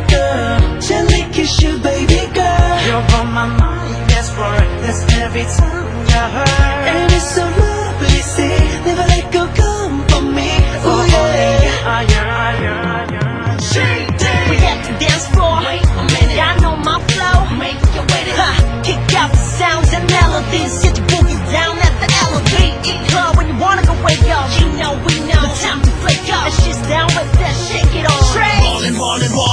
girl. Gently kiss you, baby girl. You're on my mind, that's right. That's every time I heard. And it's so loud, but you see, never let go, come for me. Oh yeah. We at the dance floor. Wait a minute, I know my flow. Make your way to kick out the sounds and melodies. Get your boogie down at the elevated club when you wanna go wake up. You know we know the time to flake up. It's just down with that, shake it on. Ballin', ballin', ballin'.